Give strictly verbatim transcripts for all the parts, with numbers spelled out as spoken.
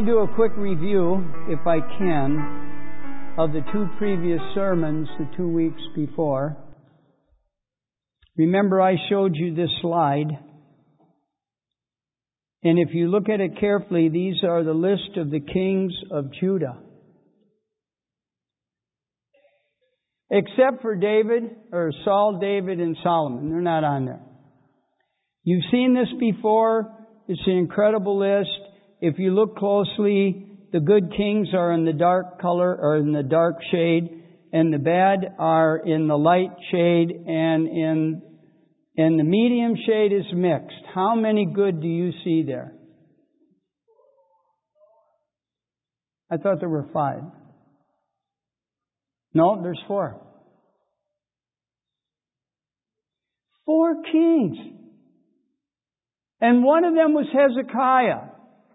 do a quick review, if I can, of the two previous sermons, the two weeks before. Remember, I showed you this slide. And if you look at it carefully, these are the list of the kings of Judah. Except for David, or Saul, David, and Solomon. They're not on there. You've seen this before. It's an incredible list. If you look closely, the good kings are in the dark color, or in the dark shade, and the bad are in the light shade, and in, and the medium shade is mixed. How many good do you see there? I thought there were five. No, there's four. Four kings. And one of them was Hezekiah.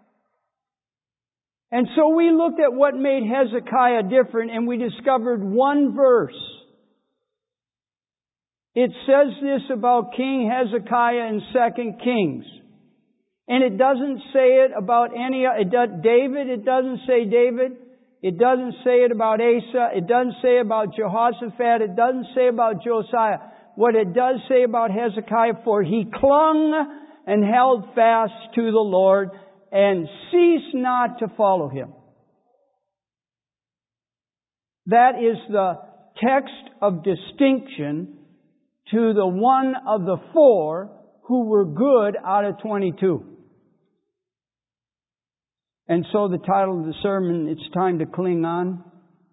And so we looked at what made Hezekiah different, and we discovered one verse. It says this about King Hezekiah in Second Kings. And it doesn't say it about any, it does, David, it doesn't say David. It doesn't say it about Asa. It doesn't say about Jehoshaphat. It doesn't say about Josiah. What it does say about Hezekiah, for he clung and held fast to the Lord and ceased not to follow Him. That is the text of distinction to the one of the four who were good out of twenty-two. And so the title of the sermon, it's time to cling on.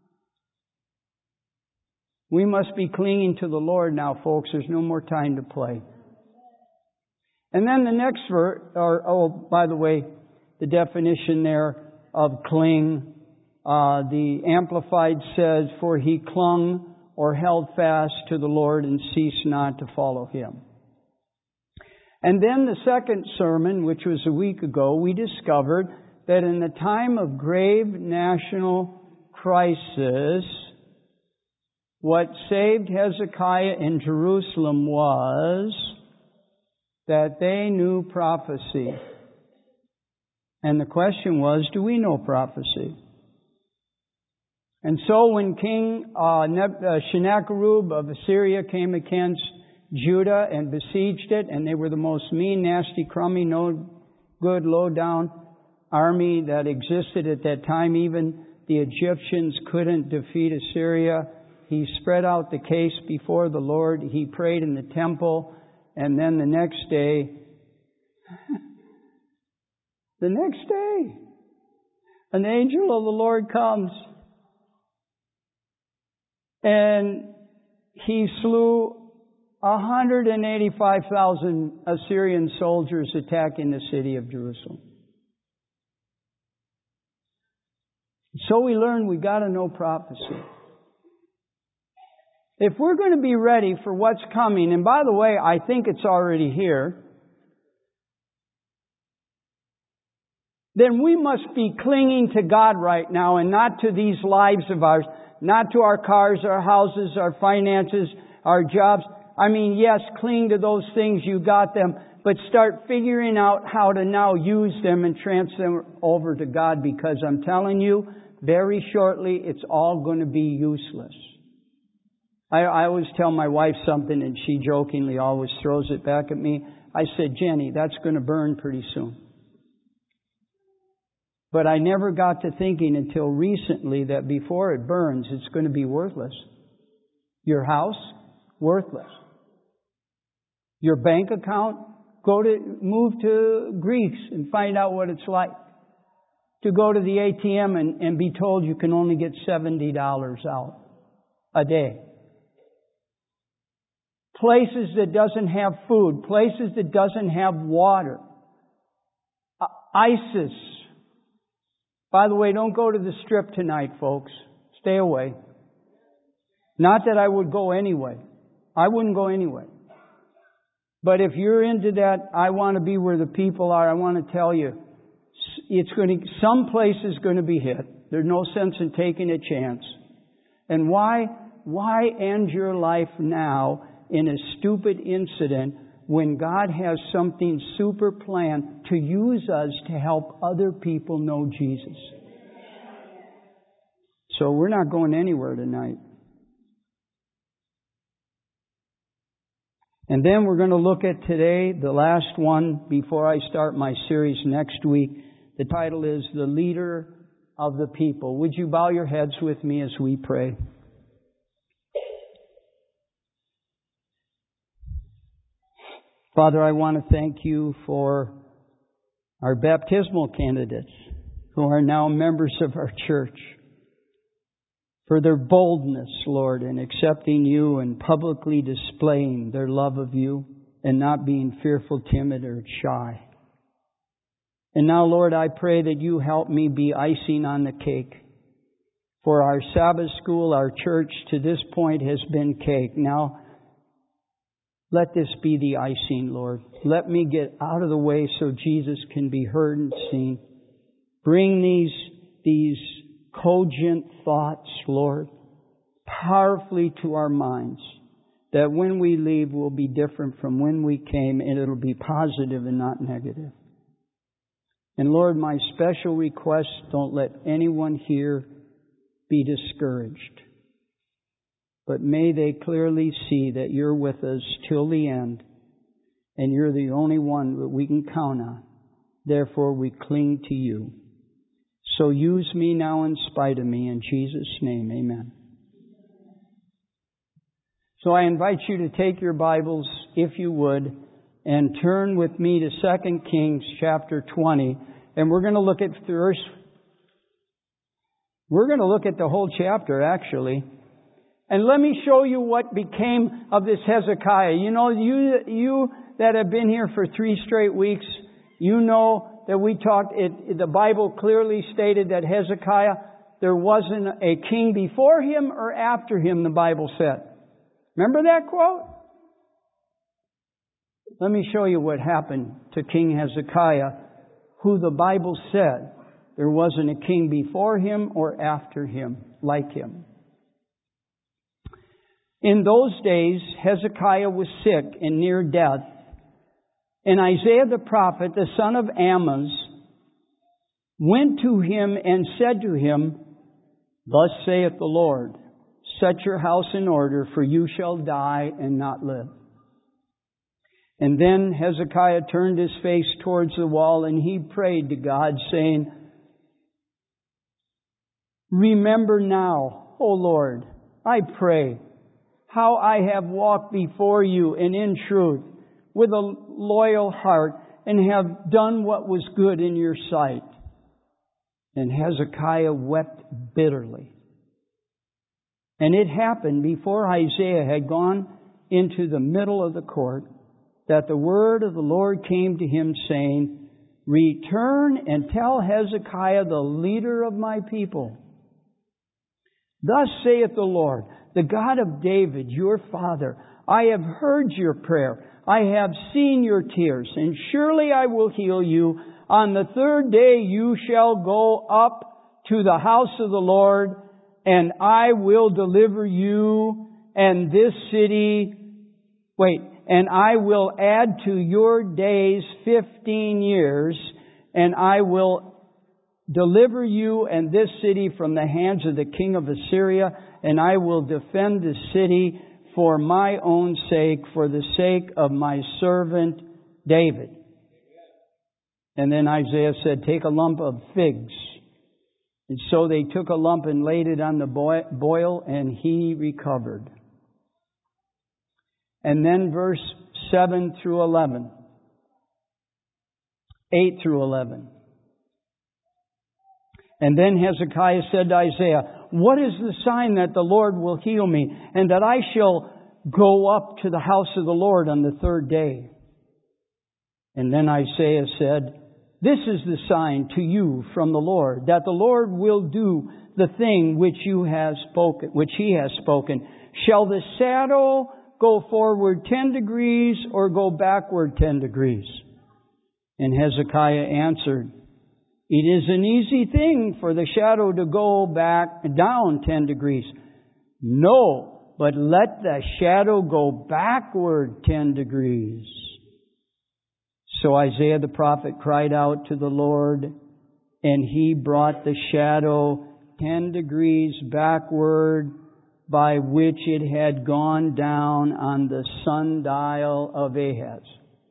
We must be clinging to the Lord now, folks. There's no more time to play. And then the next verse, or, oh, by the way, the definition there of cling, uh, the Amplified says, for he clung or held fast to the Lord and ceased not to follow Him. And then the second sermon, which was a week ago, we discovered that in the time of grave national crisis, what saved Hezekiah in Jerusalem was that they knew prophecy. And the question was, do we know prophecy? And so when King uh, Sennacherib of Assyria came against Judah and besieged it, and they were the most mean, nasty, crummy, no good, low-down army that existed at that time. Even the Egyptians couldn't defeat Assyria. He spread out the case before the Lord. He prayed in the temple. And then the next day, the next day, an angel of the Lord comes. And he slew one hundred eighty-five thousand Assyrian soldiers attacking the city of Jerusalem. So we learn we got to know prophecy. If we're going to be ready for what's coming, and by the way, I think it's already here, then we must be clinging to God right now and not to these lives of ours, not to our cars, our houses, our finances, our jobs. I mean, yes, cling to those things, you got them, but start figuring out how to now use them and transfer them over to God, because I'm telling you, very shortly, it's all going to be useless. I, I always tell my wife something, and she jokingly always throws it back at me. I said, Jenny, that's going to burn pretty soon. But I never got to thinking until recently that before it burns, it's going to be worthless. Your house, worthless. Your bank account, go to, move to Greece and find out what it's like. To go to the A T M and, and be told you can only get seventy dollars out a day. Places that doesn't have food. Places that doesn't have water. Uh, ISIS. By the way, don't go to the Strip tonight, folks. Stay away. Not that I would go anyway. I wouldn't go anyway. But if you're into that, I want to be where the people are, I want to tell you, it's going to, some place is going to be hit. There's no sense in taking a chance. And why, why end your life now in a stupid incident when God has something super planned to use us to help other people know Jesus. So we're not going anywhere tonight. And then we're going to look at today, the last one, before I start my series next week. The title is The Leader of the People. Would you bow your heads with me as we pray? Father, I want to thank you for our baptismal candidates who are now members of our church, for their boldness, Lord, in accepting you and publicly displaying their love of you and not being fearful, timid, or shy. And now, Lord, I pray that you help me be icing on the cake. For our Sabbath school, our church, to this point has been cake. Now, let this be the icing, Lord. Let me get out of the way so Jesus can be heard and seen. Bring these, these cogent thoughts, Lord, powerfully to our minds, that when we leave, we'll be different from when we came, and it'll be positive and not negative. And Lord, my special request, don't let anyone here be discouraged. But may they clearly see that you're with us till the end, and you're the only one that we can count on. Therefore, we cling to you. So use me now in spite of me. In Jesus' name, amen. So I invite you to take your Bibles, if you would, and turn with me to Second Kings chapter twenty. And we're going to look at verse... We're going to look at the whole chapter, actually. And let me show you what became of this Hezekiah. You know, you you that have been here for three straight weeks, you know that we talked, it, the Bible clearly stated that Hezekiah, there wasn't a king before him or after him, the Bible said. Remember that quote? Let me show you what happened to King Hezekiah, who the Bible said there wasn't a king before him or after him like him. In those days, Hezekiah was sick and near death. And Isaiah the prophet, the son of Amoz, went to him and said to him, Thus saith the Lord, set your house in order, for you shall die and not live. And then Hezekiah turned his face towards the wall, and he prayed to God, saying, Remember now, O Lord, I pray, how I have walked before you and in truth, with a loyal heart, and have done what was good in your sight. And Hezekiah wept bitterly. And it happened before Isaiah had gone into the middle of the court, that the word of the Lord came to him, saying, Return and tell Hezekiah, the leader of my people, Thus saith the Lord, the God of David, your father, I have heard your prayer. I have seen your tears, and surely I will heal you. On the third day you shall go up to the house of the Lord, and I will deliver you and this city. Wait, and I will add to your days fifteen years, and I will deliver you and this city from the hands of the king of Assyria, and I will defend the city for my own sake, for the sake of my servant David. And then Isaiah said, Take a lump of figs. And so they took a lump and laid it on the boil, and he recovered. And then verse seven through eleven. eight through eleven. And then Hezekiah said to Isaiah, What is the sign that the Lord will heal me, and that I shall go up to the house of the Lord on the third day? And then Isaiah said, This is the sign to you from the Lord, that the Lord will do the thing which you have spoken, which He has spoken. Shall the shadow go forward ten degrees or go backward ten degrees? And Hezekiah answered, It is an easy thing for the shadow to go back down ten degrees. No, but let the shadow go backward ten degrees. So Isaiah the prophet cried out to the Lord, and He brought the shadow ten degrees backward, by which it had gone down on the sundial of Ahaz.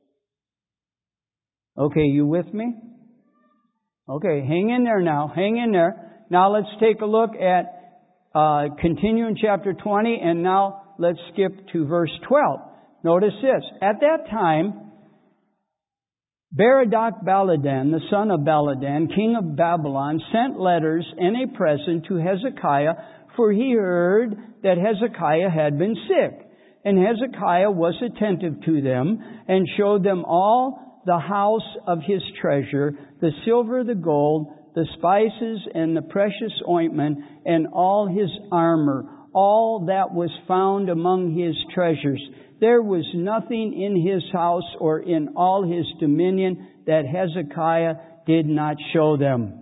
Okay, you with me? Okay, hang in there now. Hang in there. Now let's take a look at, uh, continue in chapter twenty, and now let's skip to verse twelve. Notice this. At that time, Berodach Baladan, the son of Baladan, king of Babylon, sent letters and a present to Hezekiah, for he heard that Hezekiah had been sick. And Hezekiah was attentive to them, and showed them all the house of his treasure, the silver, the gold, the spices, and the precious ointment, and all his armor, all that was found among his treasures. There was nothing in his house or in all his dominion that Hezekiah did not show them.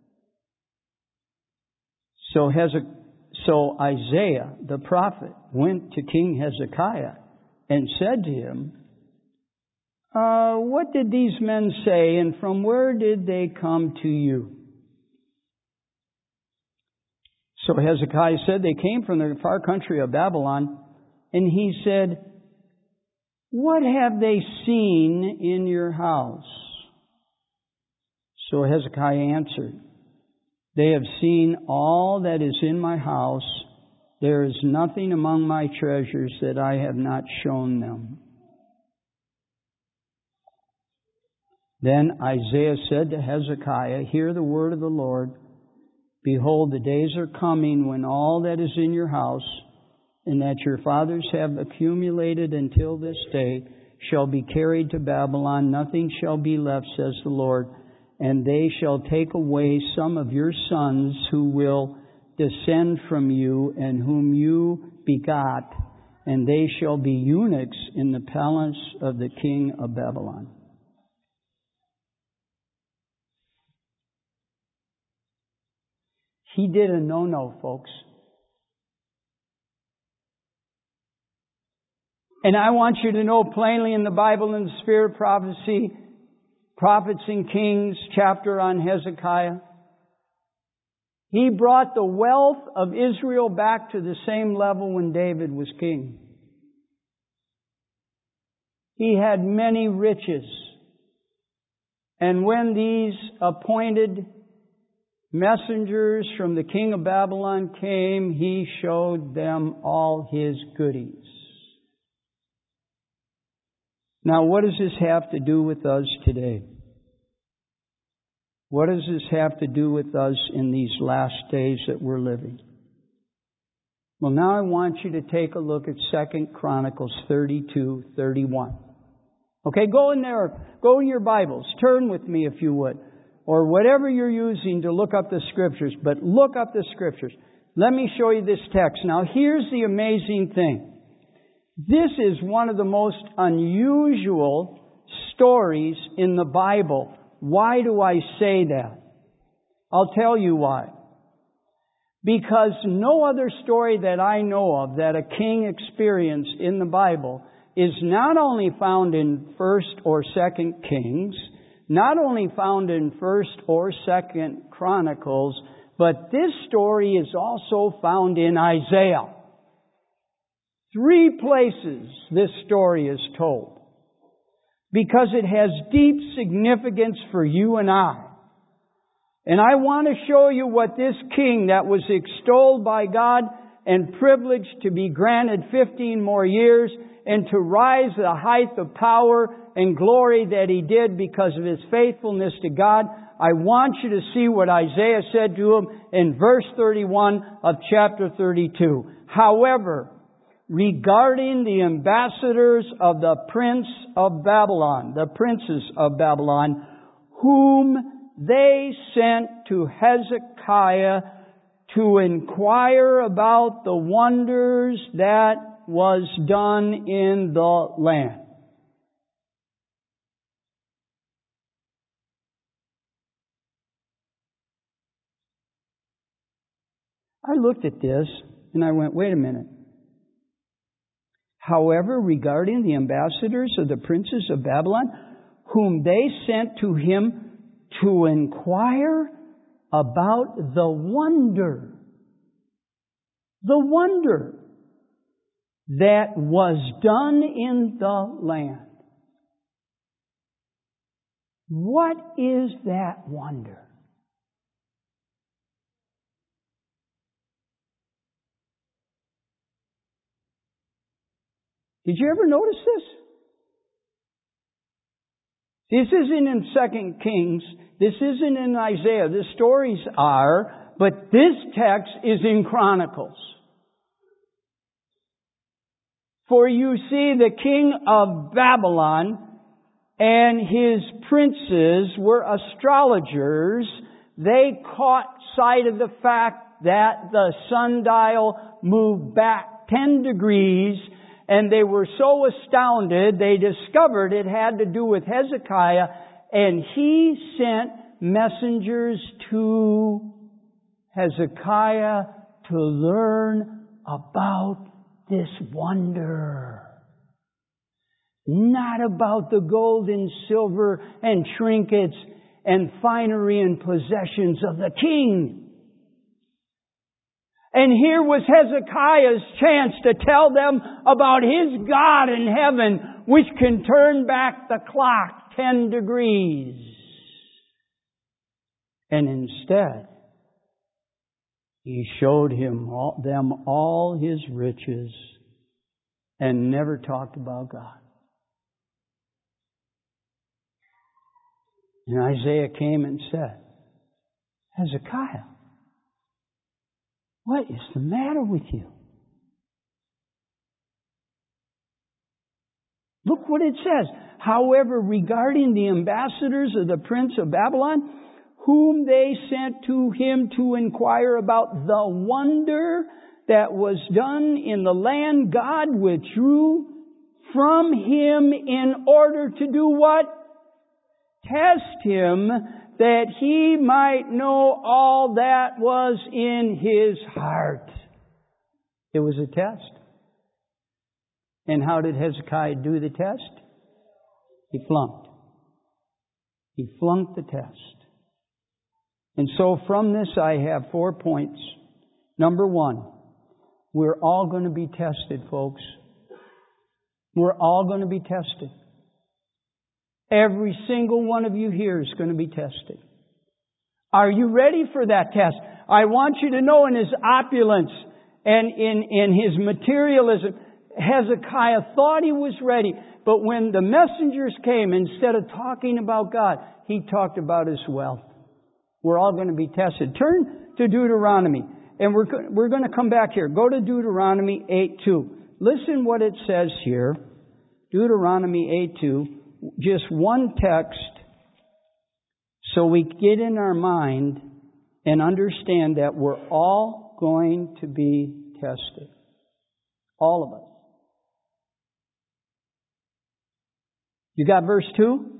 So, Heze- so Isaiah the prophet went to King Hezekiah and said to him, uh, what did these men say, and from where did they come to you? So Hezekiah said, they came from the far country of Babylon. And he said, what have they seen in your house? So Hezekiah answered, they have seen all that is in my house. There is nothing among my treasures that I have not shown them. Then Isaiah said to Hezekiah, hear the word of the Lord. Behold, the days are coming when all that is in your house, and that your fathers have accumulated until this day, shall be carried to Babylon. Nothing shall be left, says the Lord. And they shall take away some of your sons who will descend from you, and whom you begot, and they shall be eunuchs in the palace of the king of Babylon. He did a no-no, folks. And I want you to know plainly in the Bible, in the Spirit of Prophecy, Prophets and Kings chapter on Hezekiah, he brought the wealth of Israel back to the same level when David was king. He had many riches. And when these appointed messengers from the king of Babylon came, he showed them all his goodies. Now, what does this have to do with us today? What does this have to do with us in these last days that we're living? Well, now I want you to take a look at Second Chronicles thirty-two thirty-one. Okay, go in there, go in your Bibles, turn with me if you would, or whatever you're using to look up the Scriptures, but look up the Scriptures. Let me show you this text. Now, here's the amazing thing. This is one of the most unusual stories in the Bible. Why do I say that? I'll tell you why. Because no other story that I know of that a king experienced in the Bible is not only found in First or Second Kings, not only found in First or Second Chronicles, but this story is also found in Isaiah. Three places this story is told. Because it has deep significance for you and I. And I want to show you what this king that was extolled by God and privileged to be granted fifteen more years and to rise to the height of power and glory that he did because of his faithfulness to God. I want you to see what Isaiah said to him in verse thirty-one of chapter thirty-two. However, regarding the ambassadors of the prince of Babylon, the princes of Babylon, whom they sent to Hezekiah to inquire about the wonders that was done in the land. I looked at this and I went, wait a minute. However, regarding the ambassadors of the princes of Babylon, whom they sent to him to inquire about the wonder, the wonder that was done in the land. What is that wonder? Did you ever notice this? This isn't in Second Kings. This isn't in Isaiah. The stories are, but this text is in Chronicles. For you see, the king of Babylon and his princes were astrologers. They caught sight of the fact that the sundial moved back ten degrees, and they were so astounded, they discovered it had to do with Hezekiah, and he sent messengers to Hezekiah to learn about this wonder. Not about the gold and silver and trinkets and finery and possessions of the king. And here was Hezekiah's chance to tell them about his God in heaven, which can turn back the clock ten degrees. And instead, he showed him all, them all his riches and never talked about God. And Isaiah came and said, Hezekiah, what is the matter with you? Look what it says. However, regarding the ambassadors of the prince of Babylon, whom they sent to him to inquire about the wonder that was done in the land, God withdrew from him in order to do what? Test him, that he might know all that was in his heart. It was a test. And how did Hezekiah do the test? He flunked. He flunked the test. And so from this I have four points. Number one, we're all going to be tested, folks. We're all going to be tested. Every single one of you here is going to be tested. Are you ready for that test? I want you to know in his opulence and in, in his materialism, Hezekiah thought he was ready. But when the messengers came, instead of talking about God, he talked about his wealth. We're all going to be tested. Turn to Deuteronomy. And we're, we're going to come back here. Go to Deuteronomy eight two. Listen what it says here. Deuteronomy eight two. Just one text so we get in our mind and understand that we're all going to be tested. All of us. You got verse two?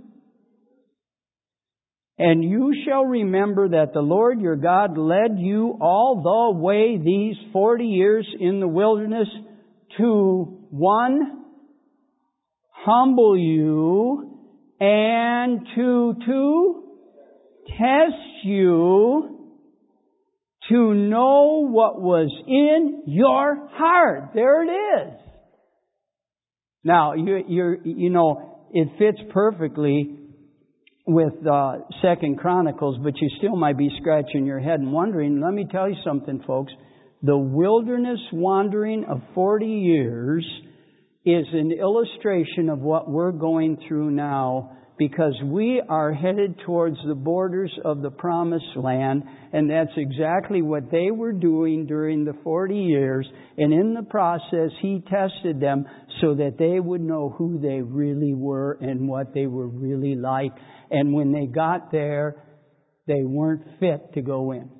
And you shall remember that the Lord your God led you all the way these forty years in the wilderness to, one, humble you, and to, two, test you, to know what was in your heart. There it is. Now, you, you're, you know, it fits perfectly with uh, Second Chronicles, but you still might be scratching your head and wondering. Let me tell you something, folks. The wilderness wandering of forty years is an illustration of what we're going through now, because we are headed towards the borders of the Promised Land, and that's exactly what they were doing during the forty years. And in the process, He tested them so that they would know who they really were and what they were really like. And when they got there, they weren't fit to go in.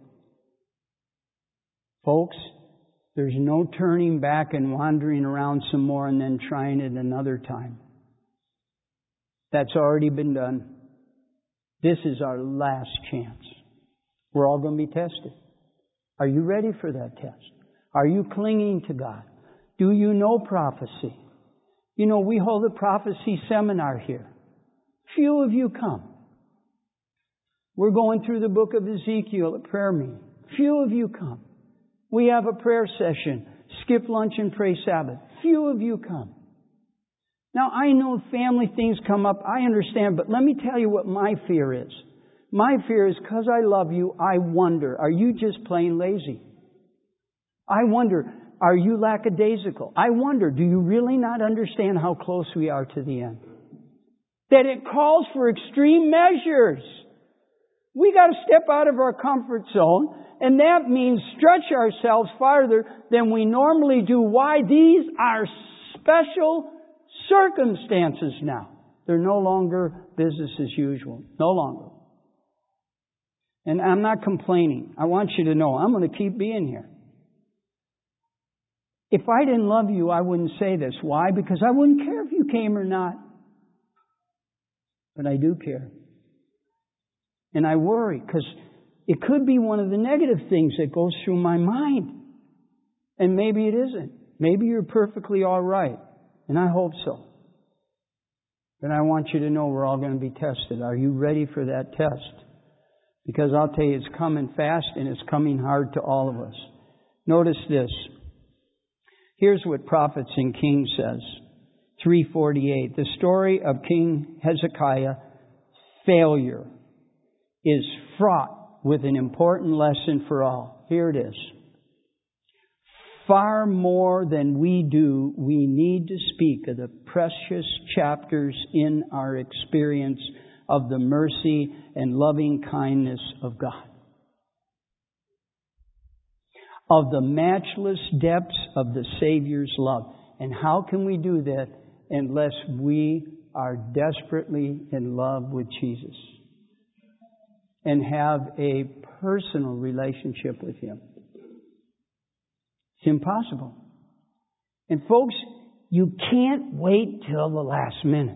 Folks, there's no turning back and wandering around some more and then trying it another time. That's already been done. This is our last chance. We're all going to be tested. Are you ready for that test? Are you clinging to God? Do you know prophecy? You know, we hold a prophecy seminar here. Few of you come. We're going through the book of Ezekiel at prayer meeting. Few of you come. We have a prayer session. Skip lunch and pray Sabbath. Few of you come. Now, I know family things come up. I understand. But let me tell you what my fear is. My fear is because I love you, I wonder, are you just plain lazy? I wonder, are you lackadaisical? I wonder, do you really not understand how close we are to the end? That it calls for extreme measures. We got to step out of our comfort zone, and that means stretch ourselves farther than we normally do. Why? These are special circumstances now. They're no longer business as usual. No longer. And I'm not complaining. I want you to know I'm going to keep being here. If I didn't love you, I wouldn't say this. Why? Because I wouldn't care if you came or not. But I do care. And I worry because it could be one of the negative things that goes through my mind. And maybe it isn't. Maybe you're perfectly all right. And I hope so. But I want you to know we're all going to be tested. Are you ready for that test? Because I'll tell you, it's coming fast and it's coming hard to all of us. Notice this. Here's what Prophets and Kings says. three forty-eight. The story of King Hezekiah's failure is fraught with an important lesson for all. Here it is. Far more than we do, we need to speak of the precious chapters in our experience of the mercy and loving kindness of God. Of the matchless depths of the Savior's love. And how can we do that unless we are desperately in love with Jesus and have a personal relationship with Him? It's impossible. And folks, you can't wait till the last minute.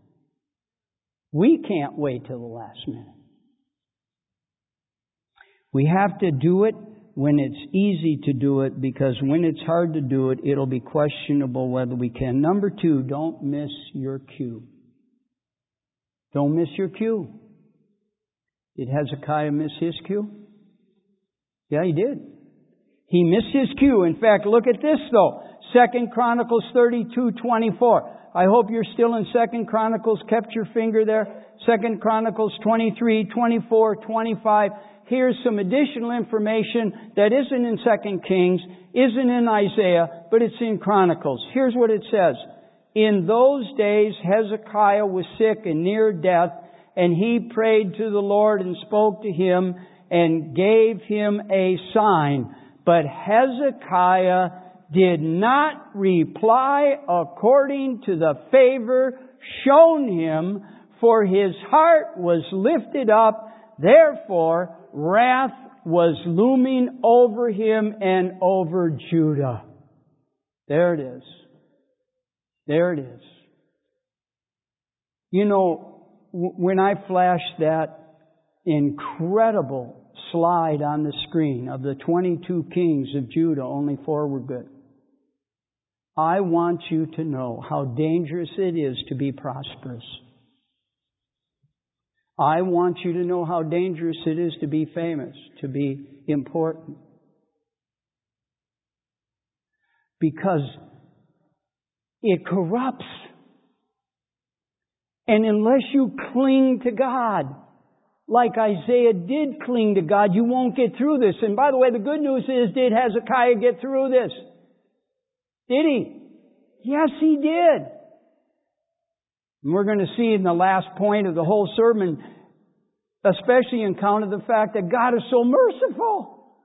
We can't wait till the last minute. We have to do it when it's easy to do it, because when it's hard to do it, it'll be questionable whether we can. Number two, don't miss your cue. Don't miss your cue. Did Hezekiah miss his cue? Yeah, he did. He missed his cue. In fact, look at this though. Second Chronicles thirty-two twenty-four. I hope you're still in Second Chronicles. Kept your finger there. Second Chronicles twenty-three, twenty-four, twenty-five. Here's some additional information that isn't in Second Kings, isn't in Isaiah, but it's in Chronicles. Here's what it says. In those days, Hezekiah was sick and near death, and he prayed to the Lord and spoke to Him and gave him a sign. But Hezekiah did not reply according to the favor shown him, for his heart was lifted up. Therefore, wrath was looming over him and over Judah. There it is. There it is. You know, when I flashed that incredible slide on the screen of the twenty-two kings of Judah, only four were good. I want you to know how dangerous it is to be prosperous. I want you to know how dangerous it is to be famous, to be important. Because it corrupts. And unless you cling to God, like Isaiah did cling to God, you won't get through this. And by the way, the good news is, did Hezekiah get through this? Did he? Yes, he did. And we're going to see in the last point of the whole sermon, especially in count of the fact that God is so merciful.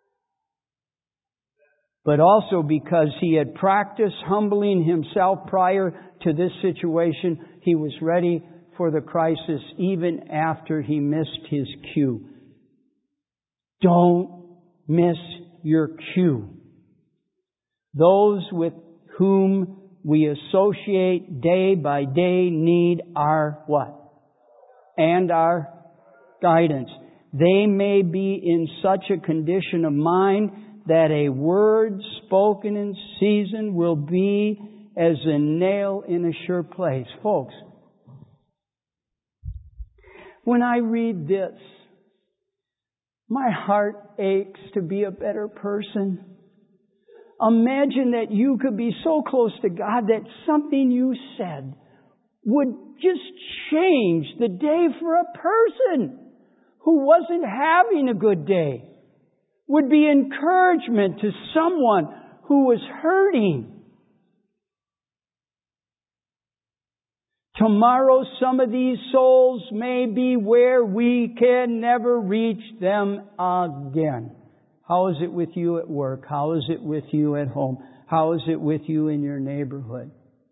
But also because he had practiced humbling himself prior to this situation, he was ready for the crisis even after he missed his cue. Don't miss your cue. Those with whom we associate day by day need our what? And our guidance. They may be in such a condition of mind that a word spoken in season will be as a nail in a sure place. Folks, When I read this, my heart aches to be a better person. Imagine that you could be so close to God that something you said would just change the day for a person who wasn't having a good day. Would be encouragement to someone who was hurting. Tomorrow, some of these souls may be where we can never reach them again. How is it with you at work? How is it with you at home? How is it with you in your neighborhood?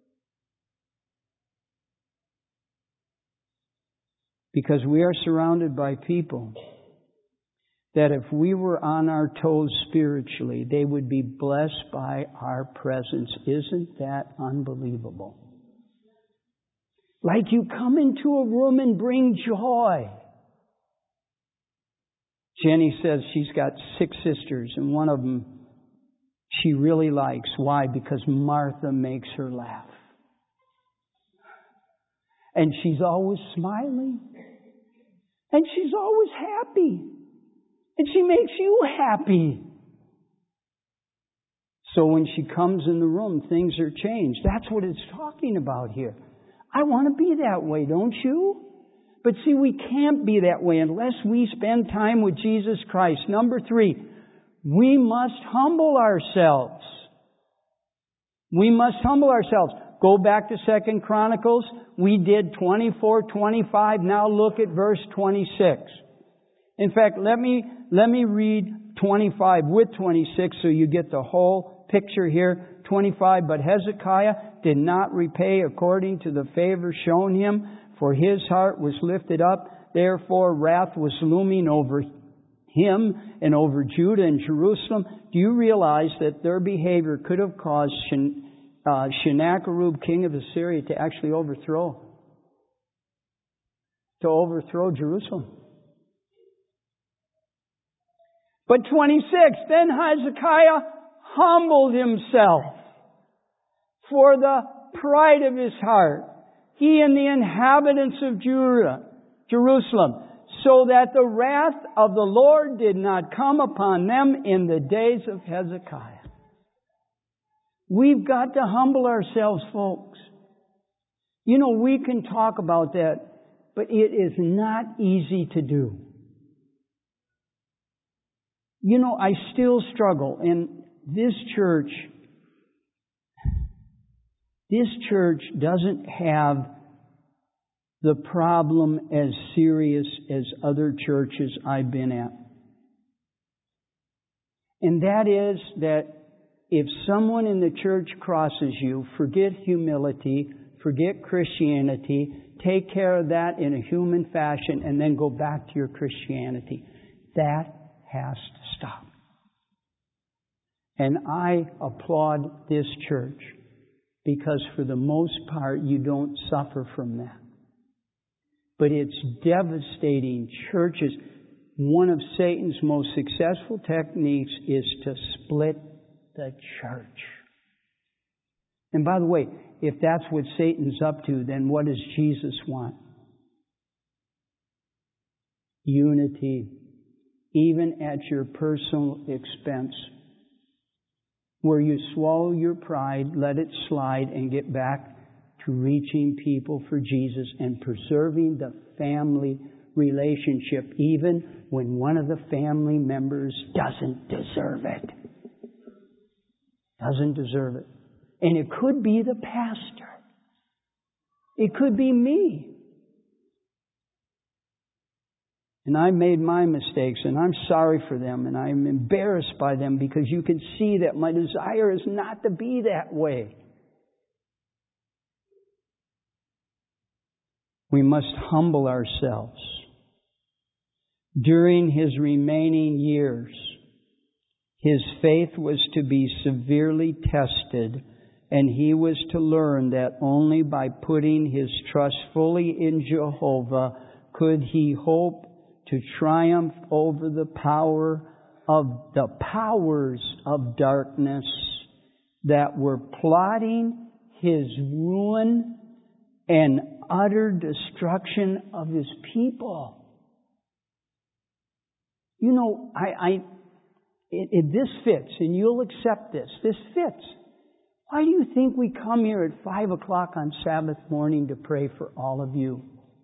Because we are surrounded by people that if we were on our toes spiritually, they would be blessed by our presence. Isn't that unbelievable? Like you come into a room and bring joy. Jenny says she's got six sisters, and one of them she really likes. Why? Because Martha makes her laugh. And she's always smiling. And she's always happy. And she makes you happy. So when she comes in the room, things are changed. That's what it's talking about here. I want to be that way, don't you? But see, we can't be that way unless we spend time with Jesus Christ. Number three, we must humble ourselves. We must humble ourselves. Go back to Second Chronicles. We did twenty-four, twenty-five. Now look at verse twenty-six. In fact, let me, let me read twenty-five with twenty-six so you get the whole picture here. twenty-five, but Hezekiah did not repay according to the favor shown him, for his heart was lifted up. Therefore wrath was looming over him and over Judah and Jerusalem. Do you realize that their behavior could have caused Shin, uh, Sennacherib, king of Assyria, to actually overthrow, to overthrow Jerusalem? But twenty-six, then Hezekiah humbled himself for the pride of his heart, he and the inhabitants of Judah, Jerusalem, so that the wrath of the Lord did not come upon them in the days of Hezekiah. We've got to humble ourselves, folks. You know, we can talk about that, but it is not easy to do. You know, I still struggle, and this church, this church doesn't have the problem as serious as other churches I've been at. And that is that if someone in the church crosses you, forget humility, forget Christianity, take care of that in a human fashion, and then go back to your Christianity. That has to stop. And I applaud this church because for the most part you don't suffer from that. But it's devastating. Churches, one of Satan's most successful techniques is to split the church. And by the way, if that's what Satan's up to, then what does Jesus want? Unity, even at your personal expense. Where you swallow your pride, let it slide, and get back to reaching people for Jesus and preserving the family relationship, even when one of the family members doesn't deserve it. Doesn't deserve it. And it could be the pastor. It could be me. And I made my mistakes, and I'm sorry for them, and I'm embarrassed by them, because you can see that my desire is not to be that way. We must humble ourselves. During his remaining years, his faith was to be severely tested, and he was to learn that only by putting his trust fully in Jehovah could he hope to triumph over the power of the powers of darkness that were plotting his ruin and utter destruction of His people. You know, I, I it, it, this fits, and you'll accept this. This fits. Why do you think we come here at five o'clock on Sabbath morning to pray for all of you?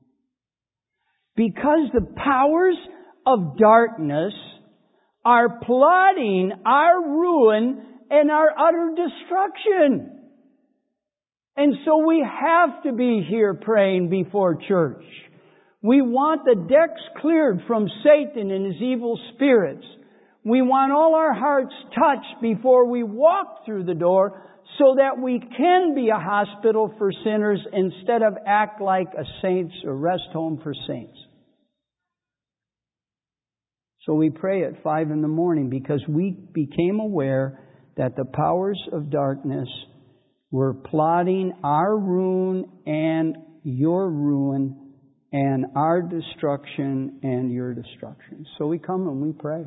Because the powers of darkness are plotting our ruin and our utter destruction. And so we have to be here praying before church. We want the decks cleared from Satan and his evil spirits. We want all our hearts touched before we walk through the door so that we can be a hospital for sinners instead of act like a saints or rest home for saints. So we pray at five in the morning because we became aware that the powers of darkness were plotting our ruin and your ruin and our destruction and your destruction. So we come and we pray.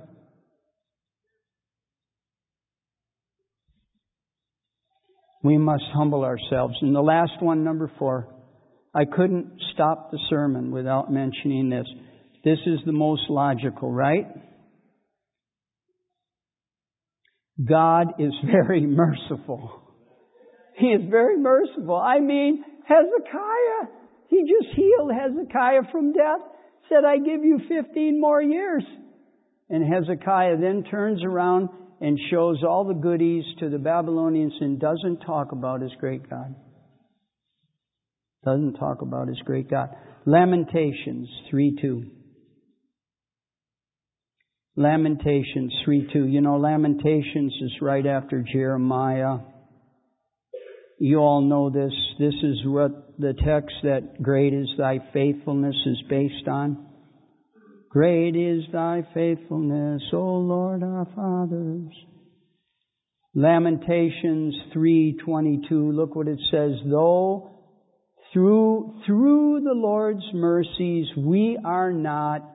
We must humble ourselves. And the last one, number four, I couldn't stop the sermon without mentioning this. This is the most logical, right? God is very merciful. He is very merciful. I mean, Hezekiah, He just healed Hezekiah from death. Said, I give you fifteen more years. And Hezekiah then turns around and shows all the goodies to the Babylonians and doesn't talk about his great God. Doesn't talk about his great God. Lamentations three two. Lamentations three two. You know, Lamentations is right after Jeremiah. You all know this. This is what the text that great is thy faithfulness is based on. Great is thy faithfulness, O Lord our fathers. Lamentations three twenty-two. Look what it says. Though through, through the Lord's mercies we are not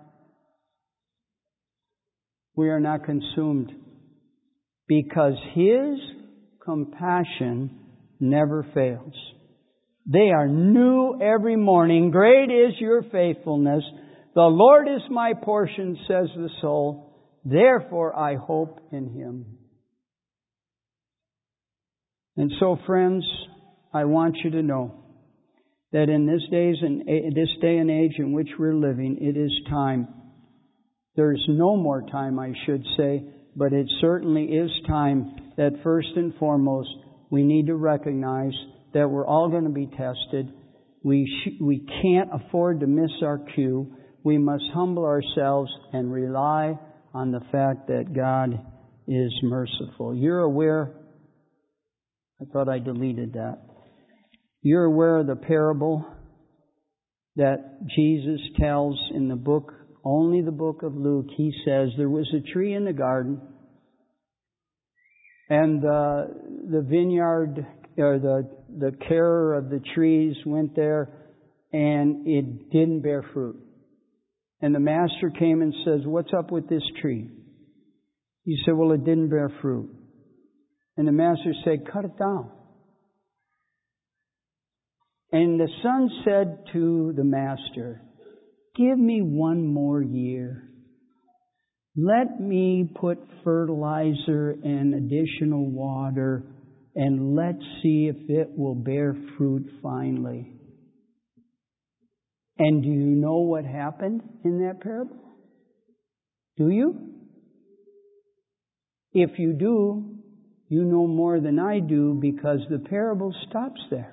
We are not consumed, because His compassion never fails. They are new every morning. Great is your faithfulness. The Lord is my portion, says the soul. Therefore I hope in Him. And so, friends, I want you to know that in this days and this day and age in which we're living, it is time. There's no more time, I should say, but it certainly is time that first and foremost we need to recognize that we're all going to be tested. We sh- we can't afford to miss our cue. We must humble ourselves and rely on the fact that God is merciful. You're aware, I thought I deleted that. You're aware of the parable that Jesus tells in the book Only the book of Luke. He says there was a tree in the garden, and uh, the vineyard or the the carer of the trees went there, and it didn't bear fruit. And the master came and says, "What's up with this tree?" He said, "Well, it didn't bear fruit." And the master said, "Cut it down." And the son said to the master, "Give me one more year. Let me put fertilizer and additional water, and let's see if it will bear fruit finally." And do you know what happened in that parable? Do you? If you do, you know more than I do, because the parable stops there.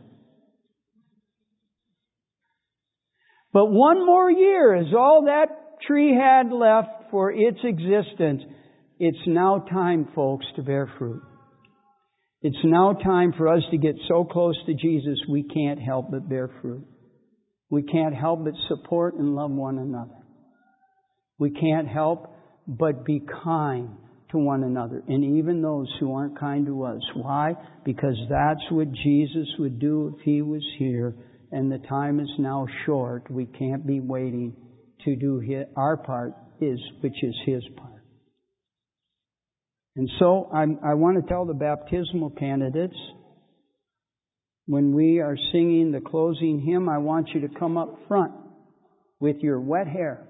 But one more year is all that tree had left for its existence. It's now time, folks, to bear fruit. It's now time for us to get so close to Jesus we can't help but bear fruit. We can't help but support and love one another. We can't help but be kind to one another, and even those who aren't kind to us. Why? Because that's what Jesus would do if He was here. And the time is now short. We can't be waiting to do his, our part, is which is His part. And so I'm, I want to tell the baptismal candidates, when we are singing the closing hymn, I want you to come up front with your wet hair,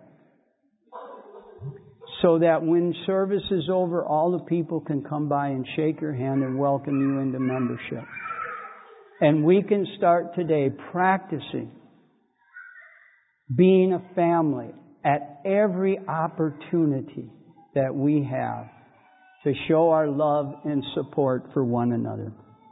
so that when service is over, all the people can come by and shake your hand and welcome you into membership. And we can start today practicing being a family at every opportunity that we have to show our love and support for one another.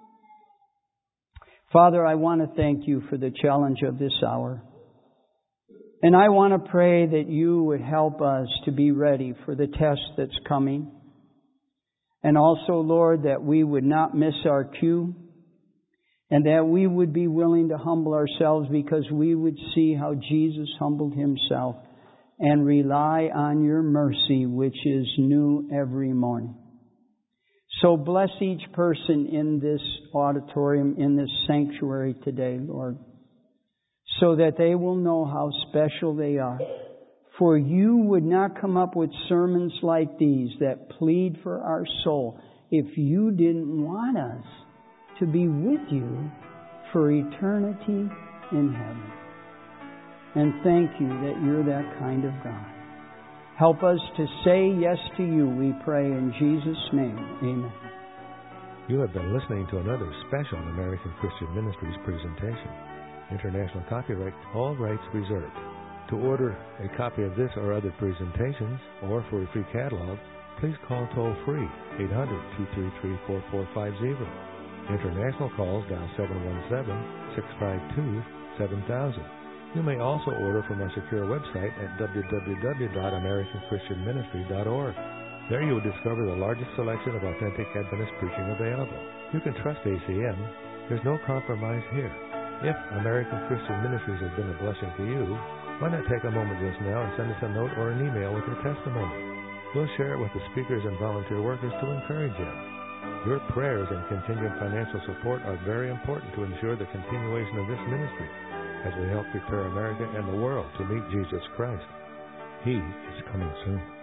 Father, I want to thank you for the challenge of this hour. And I want to pray that you would help us to be ready for the test that's coming. And also, Lord, that we would not miss our cue, and that we would be willing to humble ourselves because we would see how Jesus humbled himself and rely on your mercy, which is new every morning. So bless each person in this auditorium, in this sanctuary today, Lord, so that they will know how special they are. For you would not come up with sermons like these that plead for our soul if you didn't want us to be with you for eternity in heaven. And thank you that you're that kind of God. Help us to say yes to you, we pray in Jesus' name. Amen. You have been listening to another special American Christian Ministries presentation. International copyright, all rights reserved. To order a copy of this or other presentations, or for a free catalog, please call toll-free eight hundred, two three three, four four five zero. International calls dial seven one seven, six five two, seven thousand. You may also order from our secure website at w w w dot american christian ministry dot org. There you will discover the largest selection of authentic Adventist preaching available. You can trust A C M. There's no compromise here. If American Christian Ministries has been a blessing to you, why not take a moment just now and send us a note or an email with your testimony? We'll share it with the speakers and volunteer workers to encourage you. Your prayers and continued financial support are very important to ensure the continuation of this ministry as we help prepare America and the world to meet Jesus Christ. He is coming soon.